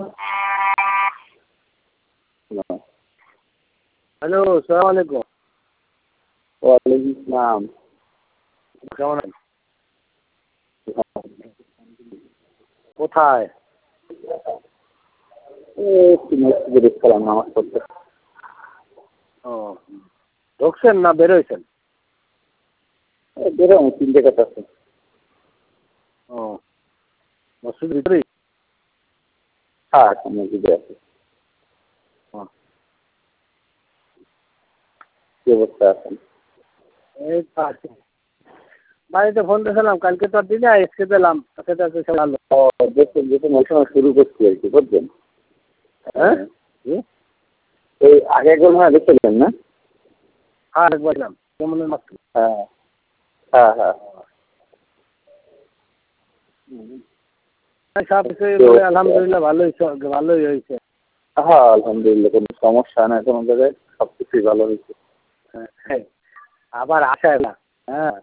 Hello, সালাম আলাইকুম। ওয়ালাইকুম আসসালাম। কেমন আছেন? কোথায়? একটু মসজিদে দেখছিলাম নামাজ পড়তে। ও, ঢুকছেন না বের হয়েছেন? বেরোম 3 টাকা আছে। ও, মসজিদের ভিতরেই? হ্যাঁ, মসজিদে আছে। কি অবস্থা আছেন? এই তো আছি। বাড়িতে ফোন দিয়েছিলাম, কালকে তো আর দিনে আজকে দিলাম। সেটা তো ভালো। দেখুন মৌসুম শুরু করছি আর কি, বুঝলেন? হ্যাঁ? এই আগে একবার মনে হয় দেখছিলেন না? হ্যাঁ, বললাম কেমন মাত্র। হ্যাঁ হ্যাঁ হ্যাঁ। সব কিছু আলহামদুলিল্লাহ ভালোই হয়েছে। হ্যাঁ আলহামদুলিল্লাহ, কোনো সমস্যা না কোনো জায়গায়, সব কিছুই ভালো হয়েছে। হ্যাঁ, আবার আসা না। হ্যাঁ,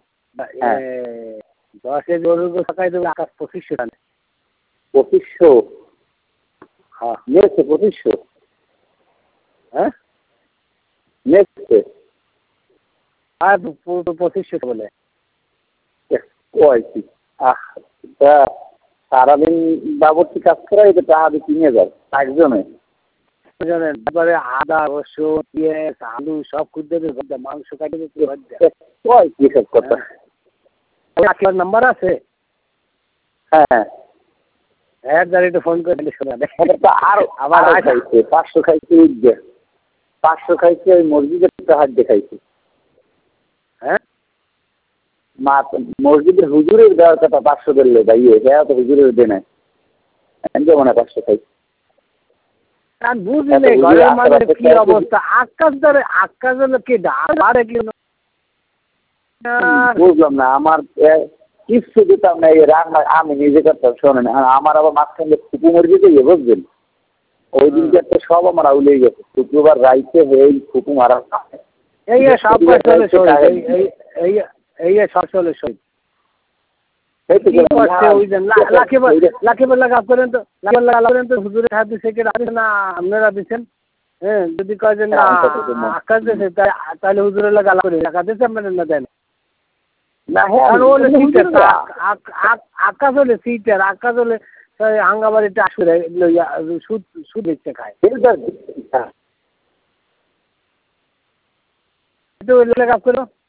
10 গরুর সকাই দেবে আকাশ 2500 টানে। 2500? হ্যাঁ। নিয়েছে 2500? হ্যাঁ, নিয়েছে? আর 2500 বলে। কয় কি তা সারাদিন বাবরচি কাজ করা, এটা টাকা দিয়ে কিনে যায় একজনে। জানেন, তারপরে আদা, রসুন, পেঁয়াজ, আলু সব খুঁজতে মাংস কাটিয়ে কয় কি সব কথা? আপনার নাম্বার আছে? হ্যাঁ, একটু ফোন করে দিলে শোনা দেয়। আরো আবার খাইছে 500 খাইছে, 500 খাইছে ওই মসজিদের হাত দেখাইছে। হ্যাঁ, মসজিদের হুজুরের দেওয়ার কথা 500 দিলে ভাই, দেওয়া তো হুজুরের দেয় নাই, যেমন 500 খাইছে। বুঝলি নেই ঘরের মানুষের কি অবস্থা। আকাশ হলো কি বুঝলাম না, আমার কিছু দিতাম না, এই রান্না আমি নিজে করতাম। শোনেন, আমার আবার মাঝখানে ফুপু মরে যেতে বুঝলেন, ওই দিনকে একটা সব আমার আউলেই গেছে। শুক্রবার রাইতে হয়ে ফুপু মারা এই সব সব চলে শহীদ। হুজুরের হাত দিচ্ছে না আপনারা দিচ্ছেন? হ্যাঁ, যদি কয় যে না আকাশ দিয়েছে তাহলে হুজুরের গালা করে টাকা দিচ্ছে আপনাদের না দেন। আকাশ হলে সিটার, আকাশ হলে হাঙ্গাবাড়িতে আসলে সুদ দেখতে খায়। কাজ করো।